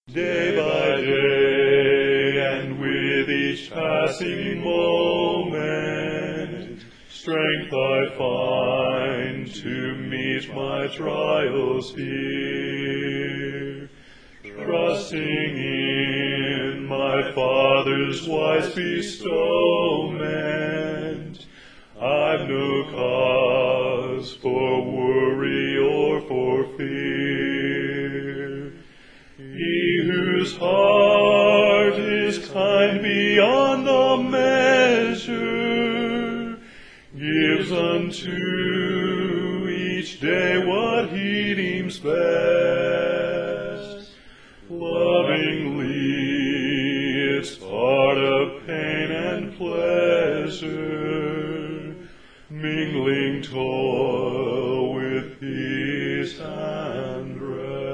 Day by day, and with each passing moment, strength I find to meet my trials here. Trusting in my Father's wise bestowment, I've no cause for worry or for fear. He whose heart is kind beyond the measure gives unto each day what he deems best. Lovingly it's part of pain and pleasure, mingling toil with peace and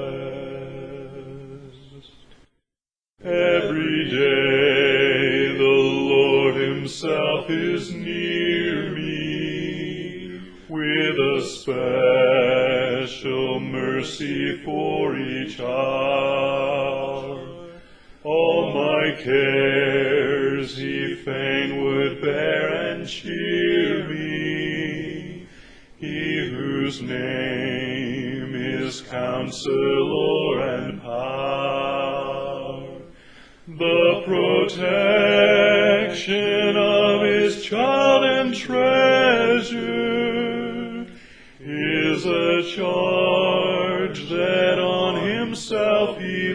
rest. Every day the Lord himself is near me, with a special mercy for each hour. All my cares he fain would bear and cheer me, he whose name is Counselor and Power. The protection of his child and treasure is a charge that on himself he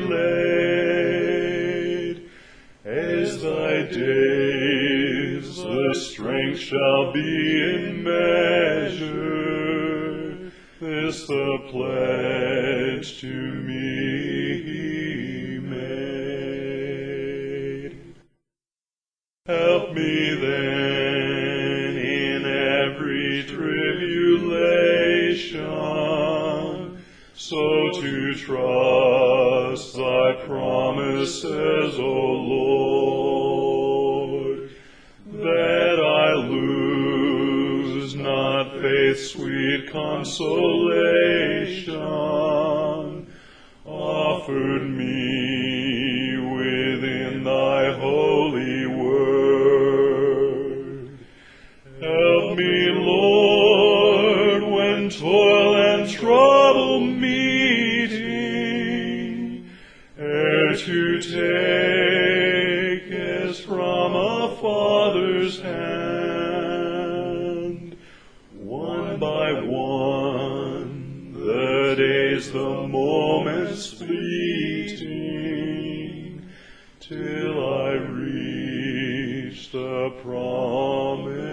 laid. As thy days the strength shall be in measure, this the pledge to me he made. Help me then in every tribulation, so to trust thy promises, O Lord, that I lose not faith's sweet consolation, offered me within thy holy word. Help me, Lord, when toil and trouble meeting, ere to take as from a father's hand, one by one, the days, the moments fleeting, till I reach the promise.